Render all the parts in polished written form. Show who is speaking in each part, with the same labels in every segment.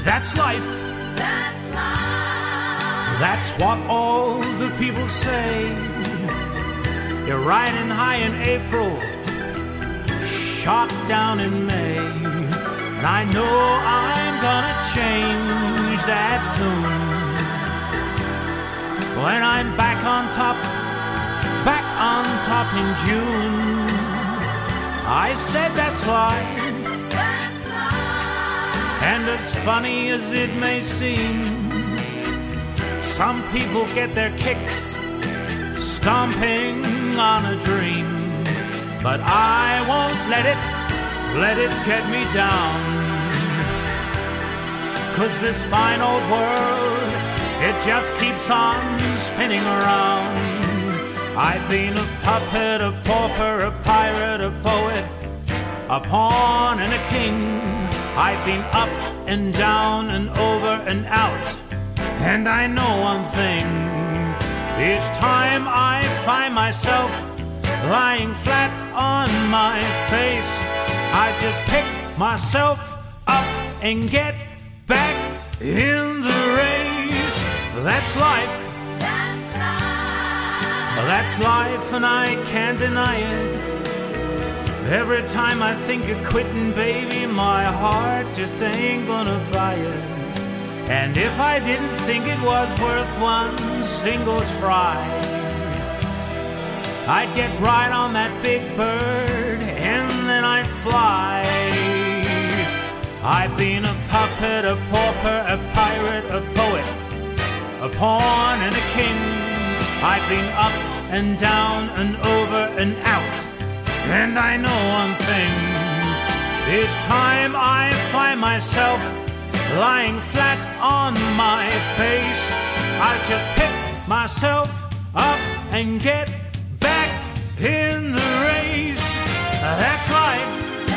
Speaker 1: That's life.
Speaker 2: That's life.
Speaker 1: That's what all the people say. You're riding high in April, shot down in May, and I know I'm gonna change that tune when I'm back on top in June. I said that's life.
Speaker 2: That's life.
Speaker 1: And as funny as it may seem, some people get their kicks stomping on a dream, but I won't let it get me down. 'Cause this fine old world, it just keeps on spinning around. I've been a puppet, a pauper, a pirate, a poet, a pawn and a king. I've been up and down and over and out, and I know one thing. Each time I find myself lying flat on my face, I just pick myself up and get back in the race. That's life. That's life, and I can't deny it. Every time I think of quitting, baby, my heart just ain't gonna buy it. And if I didn't think it was worth one single try, I'd get right on that big bird and then I'd fly. I've been a puppet, a pauper, a pirate, a poet, a pawn and a king. I've been up and down and over and out, and I know one thing. Each time I find myself lying flat on my face, I just pick myself up and get back in the race. That's life.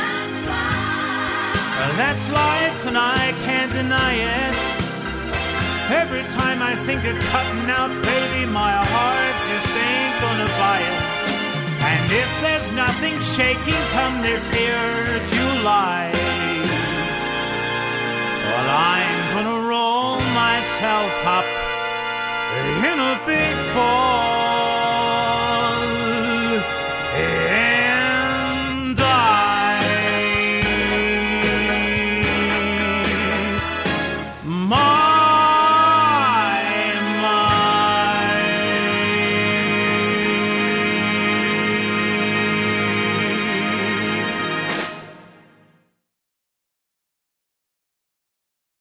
Speaker 1: That's life, and I can't deny it. Every time I think of cutting out, baby, my heart just ain't gonna buy it. And if there's nothing shaking come this here July, well, I'm gonna roll myself up in a big ball